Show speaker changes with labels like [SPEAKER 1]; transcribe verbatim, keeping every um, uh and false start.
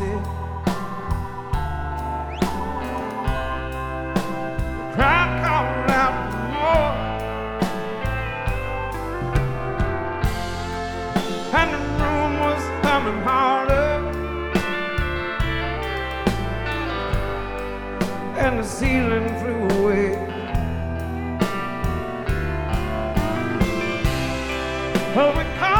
[SPEAKER 1] said. The crowd called out more, and the room was humming harder, and the ceiling flew away. Oh, we